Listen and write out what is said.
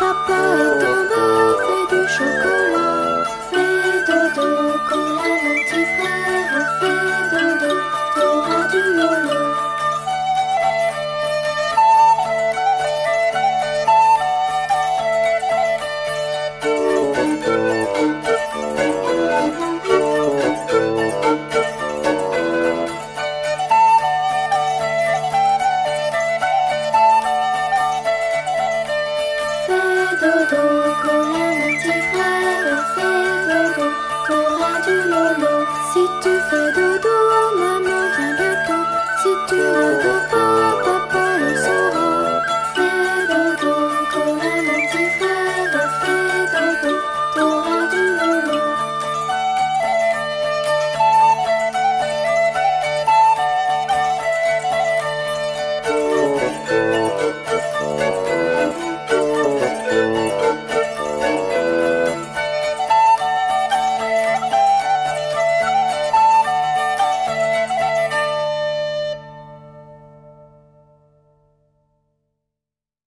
Papa est en bas, fait du chocolat. Fais dodo, cola mon petit frère. Fais dodo, t'auras du lolo. Fais dodo, cola mon petit frère. Fais dodo, t'auras du lolo. Si tu fais dodo, maman vient bientôt. Si tu ne dors pas,